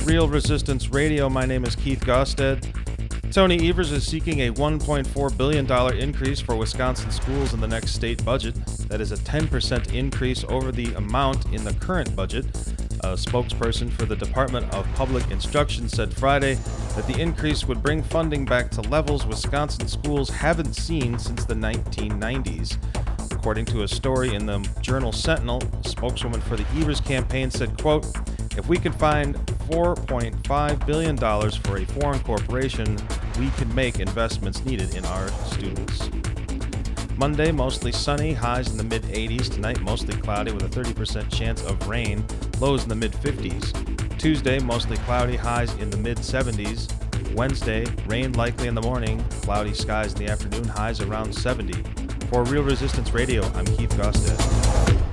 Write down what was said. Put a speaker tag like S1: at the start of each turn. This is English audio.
S1: Real Resistance Radio. My name is Keith Gosted. Tony Evers is seeking a $1.4 billion increase for Wisconsin schools in the next state budget. That is a 10% increase over the amount in the current budget. A spokesperson for the Department of Public Instruction said Friday that the increase would bring funding back to levels Wisconsin schools haven't seen since the 1990s. According to a story in the Journal Sentinel, a spokeswoman for the Evers campaign said, quote, "If we could find $4.5 billion for a foreign corporation, we could make investments needed in our students." Monday, mostly sunny, highs in the mid-80s. Tonight, mostly cloudy with a 30% chance of rain, lows in the mid-50s. Tuesday, mostly cloudy, highs in the mid-70s. Wednesday, rain likely in the morning, cloudy skies in the afternoon, highs around 70. For Real Resistance Radio, I'm Keith Gosted.